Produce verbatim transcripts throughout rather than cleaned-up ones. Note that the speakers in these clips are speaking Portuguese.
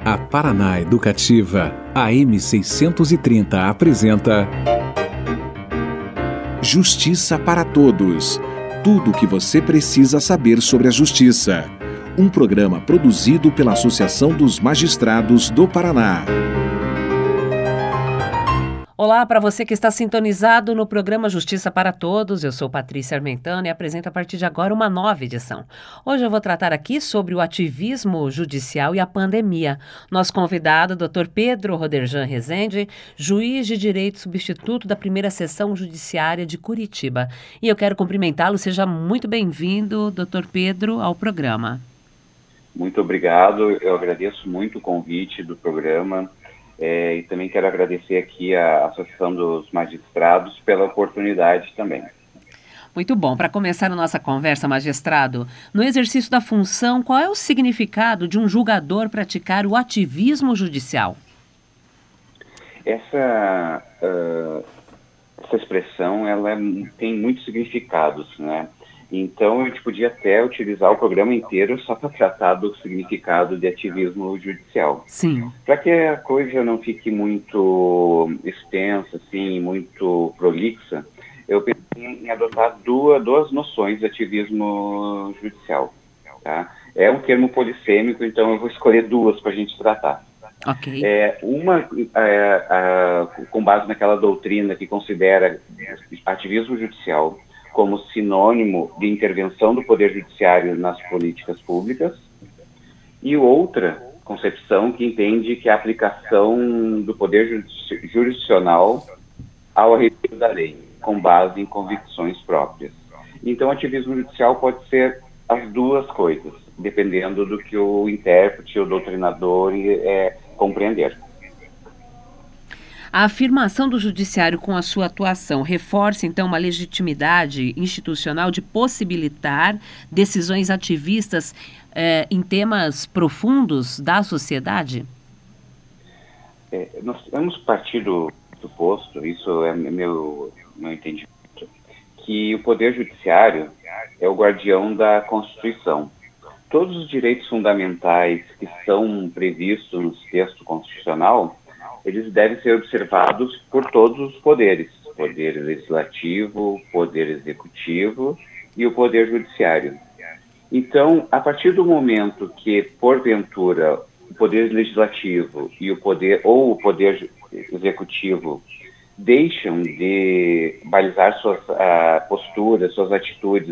A Paraná Educativa, A M seiscentos e trinta apresenta Justiça para Todos. Tudo o que você precisa saber sobre a justiça. Um programa produzido pela Associação dos Magistrados do Paraná. Olá para você que está sintonizado no programa Justiça para Todos. Eu sou Patrícia Armentano e apresento a partir de agora uma nova edição. Hoje eu vou tratar aqui sobre o ativismo judicial e a pandemia. Nosso convidado, doutor Pedro Roderjan Rezende, juiz de direito substituto da primeira seção judiciária de Curitiba. E eu quero cumprimentá-lo. Seja muito bem-vindo, doutor Pedro, ao programa. Muito obrigado. Eu agradeço muito o convite do programa. É, e também quero agradecer aqui a Associação dos Magistrados pela oportunidade também. Muito bom. Para começar a nossa conversa, magistrado, no exercício da função, qual é o significado de um julgador praticar o ativismo judicial? Essa, uh, essa expressão ela é, tem muitos significados, né? Então, a gente podia até utilizar o programa inteiro só para tratar do significado de ativismo judicial. Sim. Para que a coisa não fique muito extensa, assim, muito prolixa, eu pensei em adotar duas, duas noções de ativismo judicial. Tá? É um termo polissêmico, então eu vou escolher duas para a gente tratar. Ok. É, uma, é, a, com base naquela doutrina que considera ativismo judicial como sinônimo de intervenção do Poder Judiciário nas políticas públicas, e outra concepção que entende que a aplicação do Poder Jurisdicional ao arremedo da lei, com base em convicções próprias. Então, ativismo judicial pode ser as duas coisas, dependendo do que o intérprete, o doutrinador é, compreender. A afirmação do judiciário com a sua atuação reforça, então, uma legitimidade institucional de possibilitar decisões ativistas eh, em temas profundos da sociedade? É, nós vamos partir do, do posto, isso é meu, meu entendimento, que o Poder Judiciário é o guardião da Constituição. Todos os direitos fundamentais que são previstos no texto constitucional, eles devem ser observados por todos os poderes, poder legislativo, poder executivo e o poder judiciário. Então, a partir do momento que, porventura, o poder legislativo e o poder ou o poder executivo deixam de balizar suas uh, posturas, suas atitudes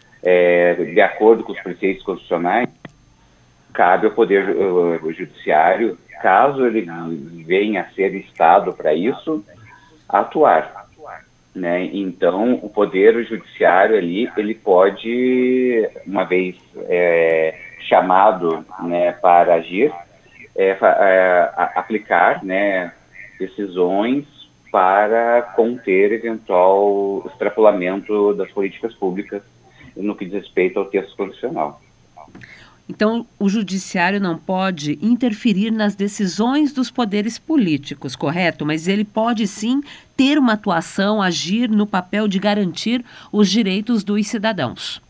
é, de acordo com os preceitos constitucionais, cabe ao poder uh, judiciário, caso ele venha a ser instado para isso, atuar, né? Então, o poder judiciário ali, ele pode, uma vez é, chamado, né, para agir, é, é, aplicar, né, decisões para conter eventual extrapolamento das políticas públicas no que diz respeito ao texto constitucional. Então, o judiciário não pode interferir nas decisões dos poderes políticos, correto? Mas ele pode, sim, ter uma atuação, agir no papel de garantir os direitos dos cidadãos.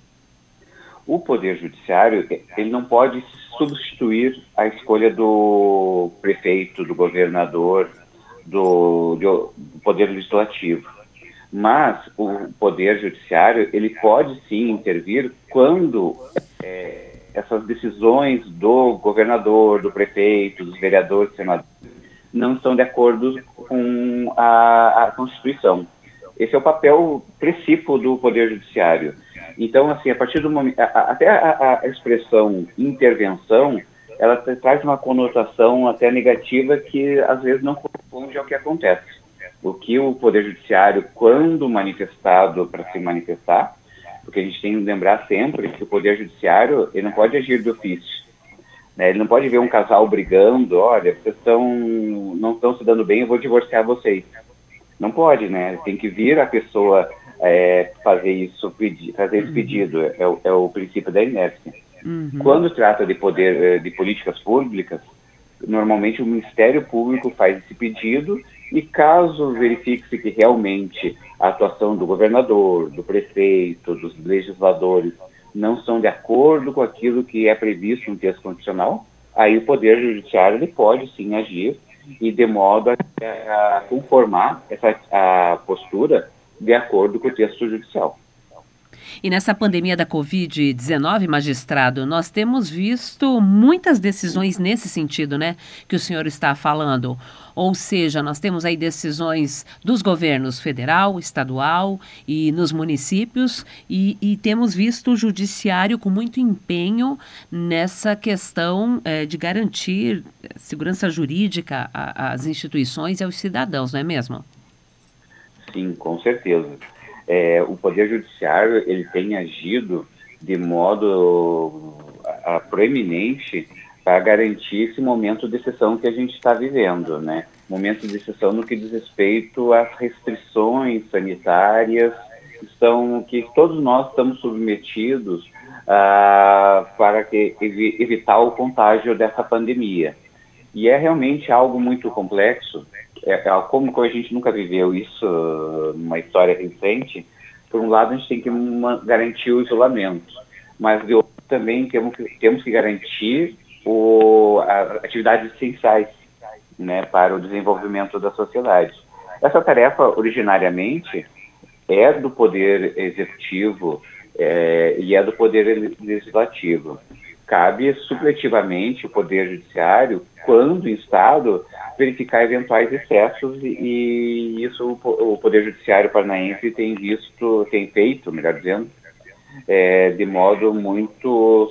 O Poder Judiciário, ele não pode substituir a escolha do prefeito, do governador, do, do Poder Legislativo. Mas o Poder Judiciário, ele pode, sim, intervir quando É, essas decisões do governador, do prefeito, dos vereadores, senadores, não estão de acordo com a, a Constituição. Esse é o papel principal do Poder Judiciário. Então, assim, a partir do momento, a, a, até a, a expressão intervenção, ela traz uma conotação até negativa que às vezes não corresponde ao que acontece. O que o Poder Judiciário, quando manifestado para se manifestar, porque a gente tem que lembrar sempre que o Poder Judiciário, ele não pode agir de ofício, né? Ele não pode ver um casal brigando, olha, vocês estão, não estão se dando bem, eu vou divorciar vocês. Não pode, né? Tem que vir a pessoa é, fazer isso, pedir, fazer esse pedido, é, é o princípio da inércia. Uhum. Quando trata de poder, de políticas públicas, normalmente o Ministério Público faz esse pedido e caso verifique-se que realmente a atuação do governador, do prefeito, dos legisladores não são de acordo com aquilo que é previsto no texto constitucional, aí o Poder Judiciário ele pode sim agir e de modo a, a conformar essa a postura de acordo com o texto judicial. E nessa pandemia da covid dezenove, magistrado, nós temos visto muitas decisões nesse sentido, né, que o senhor está falando. Ou seja, nós temos aí decisões dos governos federal, estadual e nos municípios e, e temos visto o judiciário com muito empenho nessa questão é, de garantir segurança jurídica às instituições e aos cidadãos, não é mesmo? Sim, com certeza. É, o Poder Judiciário ele tem agido de modo a, a proeminente para garantir esse momento de exceção que a gente está vivendo, né? Momento de exceção no que diz respeito às restrições sanitárias estão, que todos nós estamos submetidos ah, para que, evi, evitar o contágio dessa pandemia. E é realmente algo muito complexo. É, é, como a gente nunca viveu isso numa história recente, por um lado a gente tem que uma, garantir o isolamento, mas de outro também temos que, temos que garantir o, as atividades essenciais, né, para o desenvolvimento da sociedade. Essa tarefa originariamente é do Poder Executivo é, e é do Poder Legislativo. Cabe supletivamente o Poder Judiciário, quando em Estado, verificar eventuais excessos e, e isso o, o Poder Judiciário paranaense tem visto, tem feito, melhor dizendo, é, de modo muito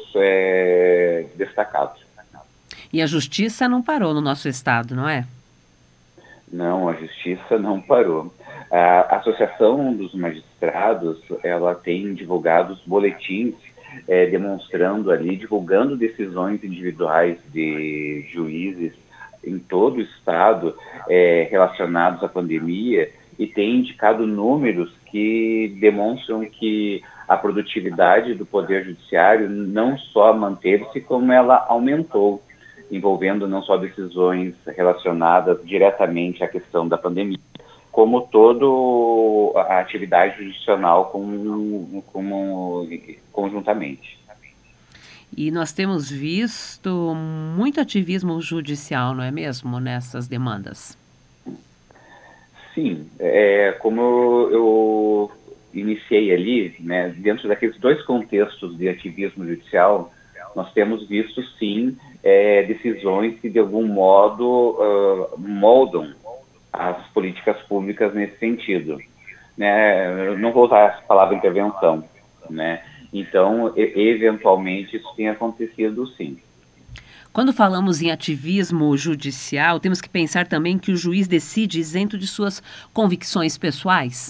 é, destacado. E a justiça não parou no nosso estado, não é? Não, a justiça não parou. A Associação dos Magistrados, ela tem divulgado os boletins É, demonstrando ali, divulgando decisões individuais de juízes em todo o estado é, relacionados à pandemia e tem indicado números que demonstram que a produtividade do Poder Judiciário não só manteve-se, como ela aumentou, envolvendo não só decisões relacionadas diretamente à questão da pandemia, como toda a atividade judicional como, como, conjuntamente. E nós temos visto muito ativismo judicial, não é mesmo, nessas demandas? Sim, é, como eu iniciei ali, né, dentro daqueles dois contextos de ativismo judicial, nós temos visto, sim, é, decisões que, de algum modo, uh, moldam as políticas públicas nesse sentido, né? Eu não vou usar a palavra intervenção, né? Então, e- eventualmente, isso tem acontecido, sim. Quando falamos em ativismo judicial, temos que pensar também que o juiz decide isento de suas convicções pessoais?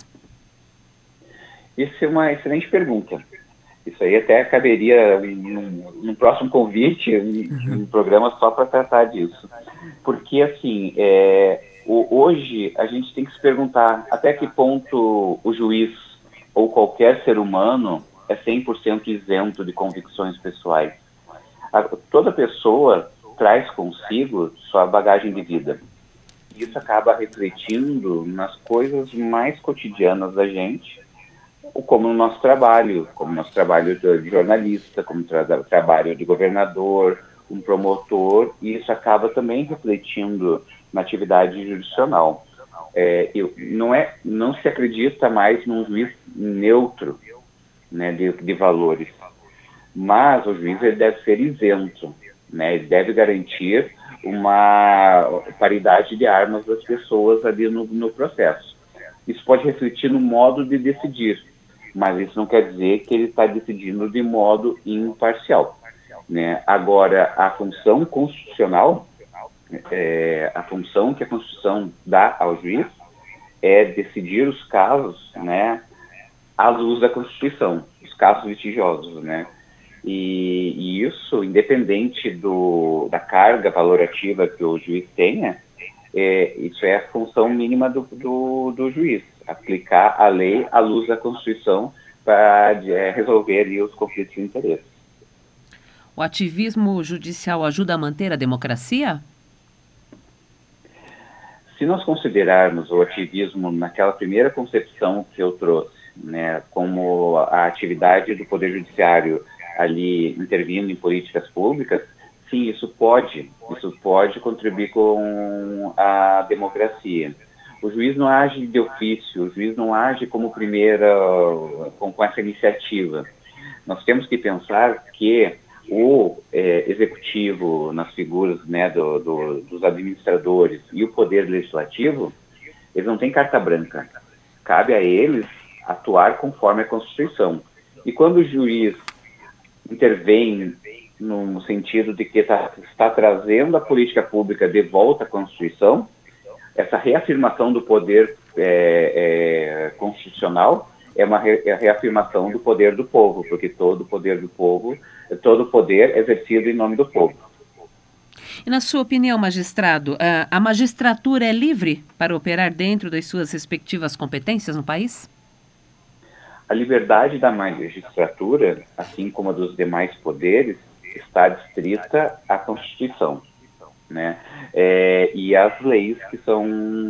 Isso é uma excelente pergunta. Isso aí até caberia num, num próximo convite, um, um programa só para tratar disso. Porque, assim, é, o, hoje a gente tem que se perguntar até que ponto o juiz ou qualquer ser humano é cem por cento isento de convicções pessoais. A, toda pessoa traz consigo sua bagagem de vida. Isso acaba refletindo nas coisas mais cotidianas da gente, como no nosso trabalho, como no nosso trabalho de jornalista, como tra trabalho de governador, um promotor, e isso acaba também refletindo na atividade jurisdicional. É, eu, não, é, não se acredita mais num juiz neutro, né, de, de valores, mas o juiz ele deve ser isento, né, ele deve garantir uma paridade de armas das pessoas ali no, no processo. Isso pode refletir no modo de decidir, mas isso não quer dizer que ele está decidindo de modo imparcial, né? Agora, a função constitucional, é, a função que a Constituição dá ao juiz é decidir os casos, né, à luz da Constituição, os casos litigiosos, né? E, e isso, independente do, da carga valorativa que o juiz tenha, é, isso é a função mínima do, do, do juiz, aplicar a lei à luz da Constituição para é, resolver ali, os conflitos de interesse. O ativismo judicial ajuda a manter a democracia? Se nós considerarmos o ativismo naquela primeira concepção que eu trouxe, né, como a atividade do Poder Judiciário ali intervindo em políticas públicas, sim, isso pode, isso pode contribuir com a democracia. O juiz não age de ofício, o juiz não age como primeira, com, com essa iniciativa. Nós temos que pensar que o é, executivo, nas figuras, né, do, do, dos administradores, e o poder legislativo, eles não têm carta branca. Cabe a eles atuar conforme a Constituição. E quando o juiz intervém no sentido de que tá, está trazendo a política pública de volta à Constituição, essa reafirmação do poder é, é, constitucional é uma re, é a reafirmação do poder do povo, porque todo o poder do povo, todo o poder é exercido em nome do povo. E na sua opinião, magistrado, a, a magistratura é livre para operar dentro das suas respectivas competências no país? A liberdade da magistratura, assim como a dos demais poderes, está adstrita à Constituição, né? É, e às leis que são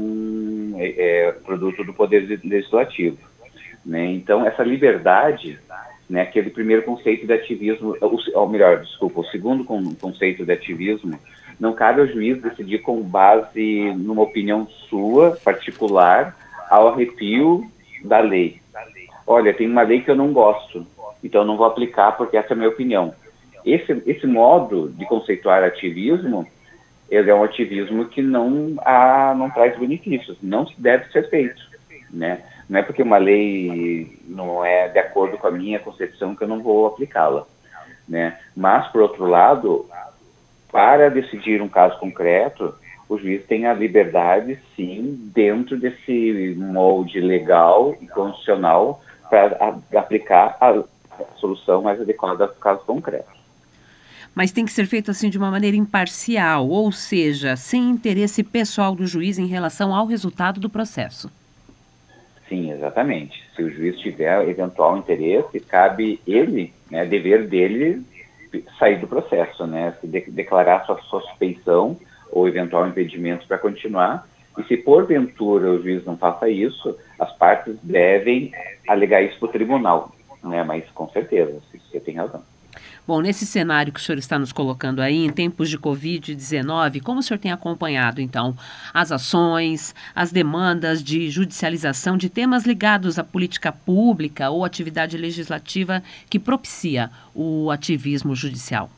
é, produto do Poder Legislativo, né? Então, essa liberdade, né, aquele primeiro conceito de ativismo, ou melhor, desculpa, o segundo conceito de ativismo, não cabe ao juiz decidir com base numa opinião sua, particular, ao arrepio da lei. Olha, tem uma lei que eu não gosto, então eu não vou aplicar porque essa é a minha opinião. Esse, esse modo de conceituar ativismo, ele é um ativismo que não, há, não traz benefícios, não deve ser feito, né? Não é porque uma lei não é de acordo com a minha concepção que eu não vou aplicá-la, né? Mas, por outro lado, para decidir um caso concreto, o juiz tem a liberdade, sim, dentro desse molde legal e constitucional, para aplicar a solução mais adequada ao caso concreto. Mas tem que ser feito assim de uma maneira imparcial, ou seja, sem interesse pessoal do juiz em relação ao resultado do processo. Sim, exatamente. Se o juiz tiver eventual interesse, cabe ele, né, dever dele, sair do processo, né, se de- declarar sua suspeição ou eventual impedimento para continuar. E se porventura o juiz não faça isso, as partes devem alegar isso para o tribunal, né? Mas com certeza, você tem razão. Bom, nesse cenário que o senhor está nos colocando aí, em tempos de covid dezenove, como o senhor tem acompanhado, então, as ações, as demandas de judicialização de temas ligados à política pública ou atividade legislativa que propicia o ativismo judicial?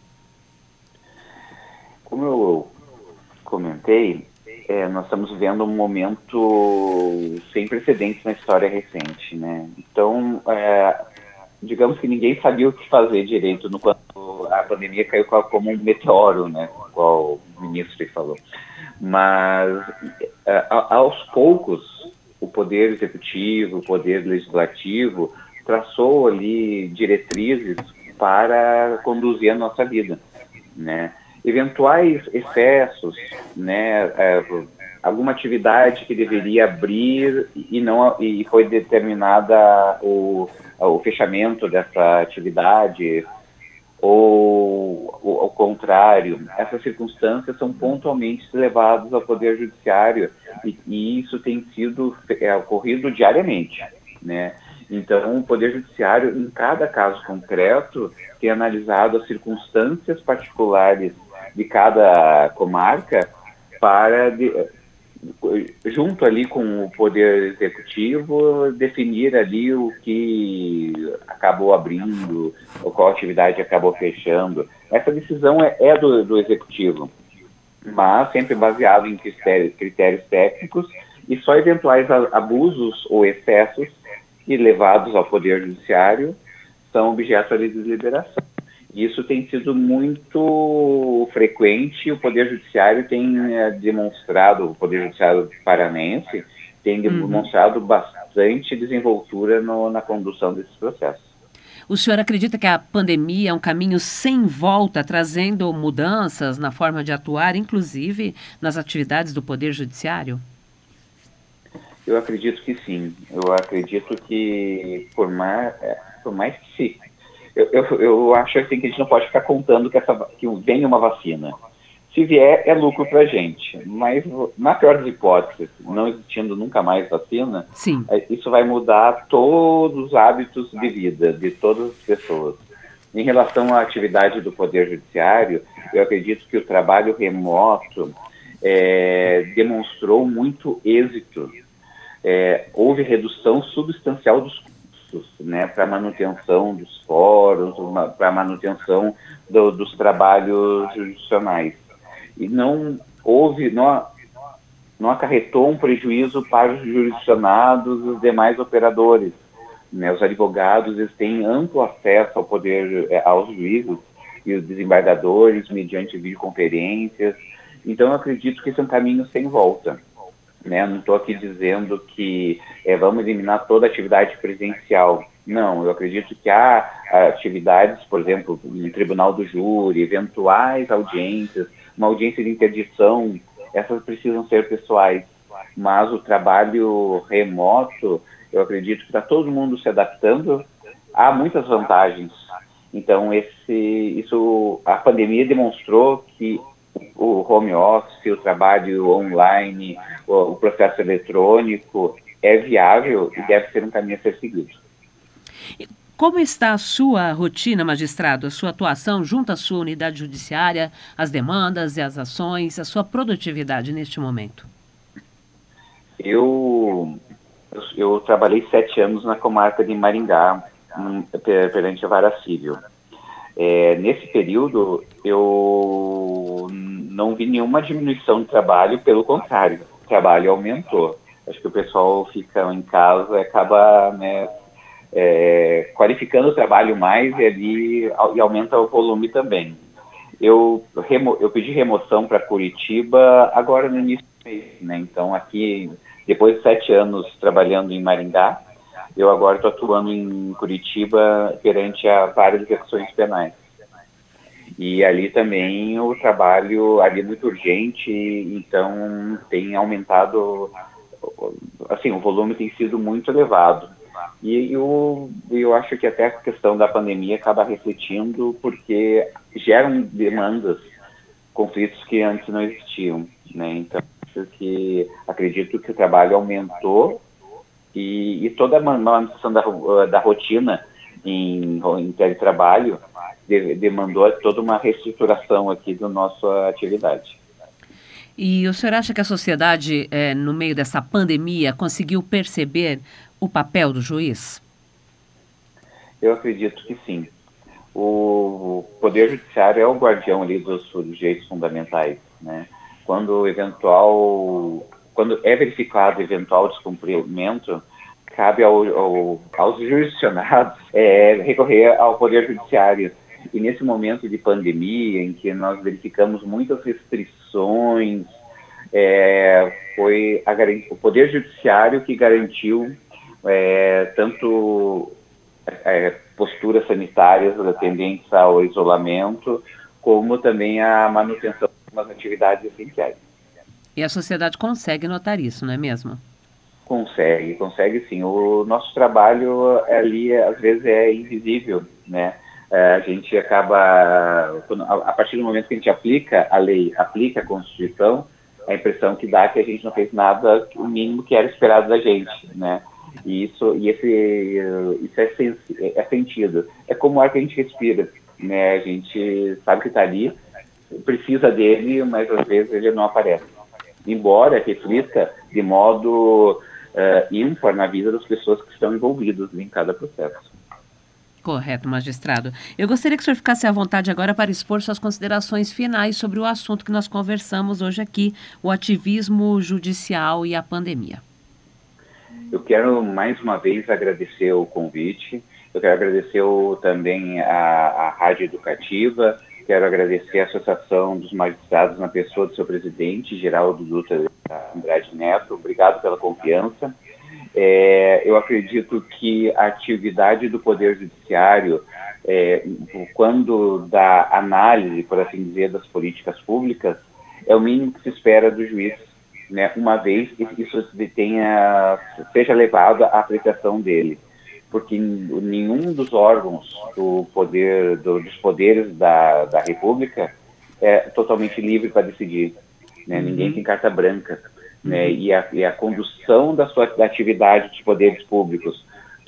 Como eu comentei, é, nós estamos vivendo um momento sem precedentes na história recente, né? Então, é, digamos que ninguém sabia o que fazer direito no quando a pandemia caiu como um meteoro, né? Igual o ministro falou. Mas, é, aos poucos, o poder executivo, o poder legislativo traçou ali diretrizes para conduzir a nossa vida, né? Eventuais excessos, né, é, alguma atividade que deveria abrir e não e foi determinada o, o fechamento dessa atividade, ou, ou ao contrário, essas circunstâncias são pontualmente levadas ao Poder Judiciário e, e isso tem sido é, ocorrido diariamente, né? Então, o Poder Judiciário, em cada caso concreto, tem analisado as circunstâncias particulares de cada comarca para, de, junto ali com o Poder Executivo, definir ali o que acabou abrindo, ou qual atividade acabou fechando. Essa decisão é, é do, do Executivo, mas sempre baseado em critérios, critérios técnicos e só eventuais abusos ou excessos e levados ao Poder Judiciário são objeto de deliberação. Isso tem sido muito frequente, o Poder Judiciário tem é, demonstrado, o Poder Judiciário paranense tem demonstrado uhum. bastante desenvoltura no, na condução desses processos. O senhor acredita que a pandemia é um caminho sem volta, trazendo mudanças na forma de atuar, inclusive nas atividades do Poder Judiciário? Eu acredito que sim. Eu acredito que, por mais, por mais que se... Eu, eu, eu acho assim, que a gente não pode ficar contando que, essa, que venha uma vacina. Se vier, é lucro para a gente. Mas, na pior das hipóteses, não existindo nunca mais vacina, sim. isso vai mudar todos os hábitos de vida de todas as pessoas. Em relação à atividade do Poder Judiciário, eu acredito que o trabalho remoto é, demonstrou muito êxito. É, houve redução substancial dos custos, né, para a manutenção dos fóruns, para a manutenção do, dos trabalhos jurisdicionais. E não houve, não, não acarretou um prejuízo para os jurisdicionados e os demais operadores. Né, os advogados eles têm amplo acesso ao poder, aos juízes e os desembargadores mediante videoconferências. Então, eu acredito que esse é um caminho sem volta. Né? Não estou aqui dizendo que é, vamos eliminar toda a atividade presencial. Não, eu acredito que há atividades, por exemplo, no tribunal do júri, eventuais audiências, uma audiência de interdição, essas precisam ser pessoais. Mas o trabalho remoto, eu acredito que está todo mundo se adaptando. Há muitas vantagens. Então, esse, isso, a pandemia demonstrou que o home office, o trabalho online, o, o processo eletrônico é viável e deve ser um caminho a ser seguido. Como está a sua rotina, magistrado, a sua atuação junto à sua unidade judiciária, as demandas e as ações, a sua produtividade neste momento? Eu, eu trabalhei sete anos na comarca de Maringá, perante a Vara Civil. É, nesse período, eu não vi nenhuma diminuição de trabalho, pelo contrário, o trabalho aumentou. Acho que o pessoal fica em casa e acaba, né, é, qualificando o trabalho mais e, ali, e aumenta o volume também. Eu, remo, eu pedi remoção para Curitiba agora no início do mês, né? Então, aqui, depois de sete anos trabalhando em Maringá, eu agora estou atuando em Curitiba perante a várias execuções penais. E ali também o trabalho ali é muito urgente, então tem aumentado, assim, o volume tem sido muito elevado. E eu, eu acho que até a questão da pandemia acaba refletindo, porque geram demandas, conflitos que antes não existiam, né? Então, acho que, acredito que o trabalho aumentou e, e toda a manutenção da, da rotina em, em teletrabalho de, demandou toda uma reestruturação aqui da nossa atividade. E o senhor acha que a sociedade, eh, no meio dessa pandemia, conseguiu perceber o papel do juiz? Eu acredito que sim. O Poder Judiciário é o guardião ali dos direitos fundamentais, né? Quando eventual, quando é verificado eventual descumprimento, cabe ao, ao, aos jurisdicionados é, recorrer ao Poder Judiciário. E nesse momento de pandemia, em que nós verificamos muitas restrições, é, foi a, o Poder Judiciário que garantiu é, tanto é, posturas sanitárias tendentes ao isolamento, como também a manutenção das atividades essenciais. E a sociedade consegue notar isso, não é mesmo? Consegue, consegue sim. O nosso trabalho ali, às vezes, é invisível, né? A gente acaba, a partir do momento que a gente aplica a lei, aplica a Constituição, a impressão que dá é que a gente não fez nada, o mínimo que era esperado da gente, né? E isso, e esse, isso é, sens, é sentido. É como o ar que a gente respira, né? A gente sabe que está ali, precisa dele, mas às vezes ele não aparece. Embora reflita de modo uh, ímpar na vida das pessoas que estão envolvidas em cada processo. Correto, magistrado. Eu gostaria que o senhor ficasse à vontade agora para expor suas considerações finais sobre o assunto que nós conversamos hoje aqui, o ativismo judicial e a pandemia. Eu quero mais uma vez agradecer o convite, eu quero agradecer o, também a, a Rádio Educativa, quero agradecer a Associação dos Magistrados na pessoa do seu presidente, Geraldo Dutra Andrade Neto. Obrigado pela confiança. É, eu acredito que a atividade do Poder Judiciário, é, quando da análise, por assim dizer, das políticas públicas, é o mínimo que se espera do juiz, né, uma vez que isso tenha, seja levado à aplicação dele. Porque nenhum dos órgãos do poder, do, dos poderes da, da República é totalmente livre para decidir, né? Uhum. Ninguém tem carta branca. Né, e, a, e a condução da sua da atividade dos poderes públicos,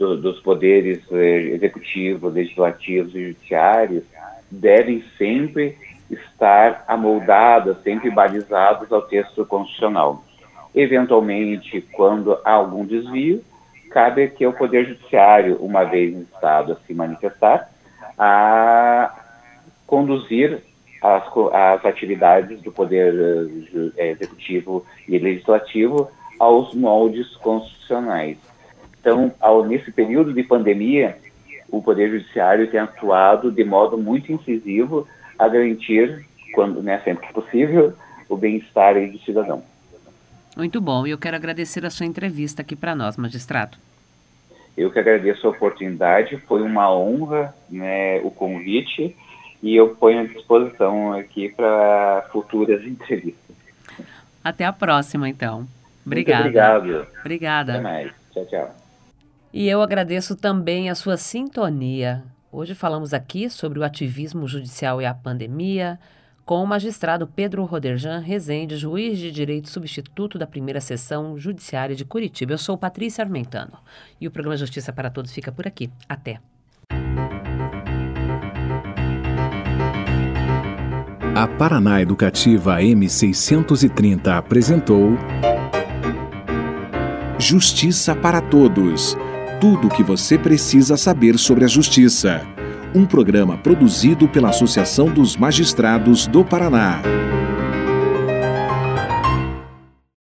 do, dos poderes eh, executivos, legislativos e judiciários devem sempre estar amoldadas, sempre balizadas ao texto constitucional. Eventualmente, quando há algum desvio, cabe que o Poder Judiciário, uma vez instado a se manifestar, a conduzir as, as atividades do Poder uh, Executivo e Legislativo aos moldes constitucionais. Então, ao, nesse período de pandemia, o Poder Judiciário tem atuado de modo muito incisivo a garantir, quando, né, sempre que possível, o bem-estar do cidadão. Muito bom, e eu quero agradecer a sua entrevista aqui para nós, magistrado. Eu que agradeço a oportunidade, foi uma honra, né, o convite, e eu ponho à disposição aqui para futuras entrevistas. Até a próxima, então. Obrigada. Muito obrigado. Obrigada. Até mais. Tchau, tchau. E eu agradeço também a sua sintonia. Hoje falamos aqui sobre o ativismo judicial e a pandemia, com o magistrado Pedro Roderjan Rezende, juiz de direito substituto da primeira seção judiciária de Curitiba. Eu sou Patrícia Armentano e o programa Justiça para Todos fica por aqui. Até. A Paraná Educativa M seiscentos e trinta apresentou Justiça para Todos. Tudo o que você precisa saber sobre a justiça. Um programa produzido pela Associação dos Magistrados do Paraná.